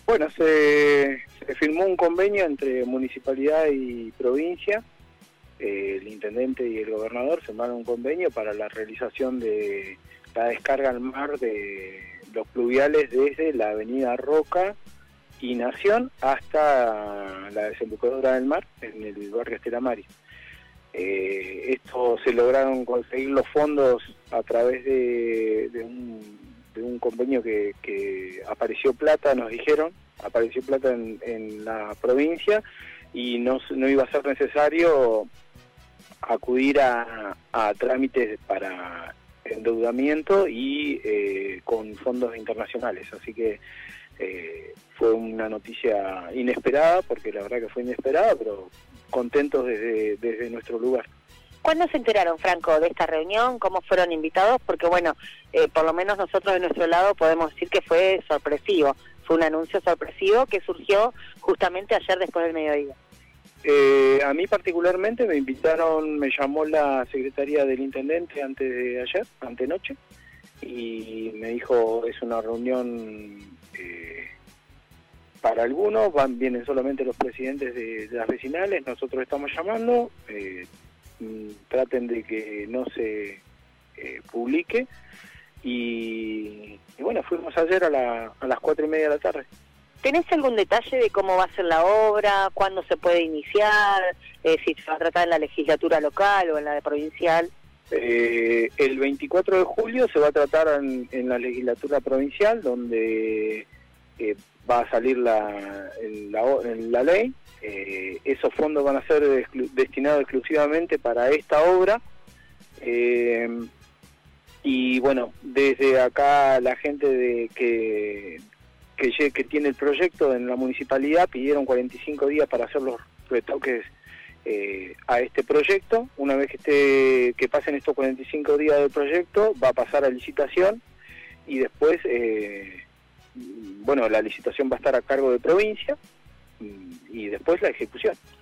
Bueno, se firmó un convenio entre municipalidad y provincia. El intendente y el gobernador firmaron un convenio para la realización de la descarga al mar de los pluviales desde la avenida Roca y Nación hasta la desembocadura del mar en el barrio Estela Maris. Esto se lograron conseguir los fondos a través de un convenio que apareció plata, nos dijeron, apareció plata en la provincia y no iba a ser necesario acudir a trámites para endeudamiento y con fondos internacionales, así que fue una noticia inesperada, porque la verdad que fue inesperada, pero contentos desde nuestro lugar. ¿Cuándo se enteraron, Franco, de esta reunión? ¿Cómo fueron invitados? Porque bueno, por lo menos nosotros de nuestro lado podemos decir que fue sorpresivo, fue un anuncio sorpresivo que surgió justamente ayer después del mediodía. A mí particularmente me invitaron, me llamó la secretaría del intendente antes de ayer, antenoche, y me dijo, es una reunión para algunos, vienen solamente los presidentes de las vecinales, nosotros estamos llamando, traten de que no se publique, y bueno, fuimos ayer a las 4:30 de la tarde. ¿Tenés algún detalle de cómo va a ser la obra, cuándo se puede iniciar, si se va a tratar en la legislatura local o en la provincial? El 24 de julio se va a tratar en la legislatura provincial, donde va a salir en la ley. Esos fondos van a ser destinados exclusivamente para esta obra. Y bueno, desde acá la gente que tiene el proyecto en la municipalidad pidieron 45 días para hacer los retoques a este proyecto. Una vez que pasen estos 45 días del proyecto, va a pasar a licitación y después, bueno, la licitación va a estar a cargo de provincia y después la ejecución.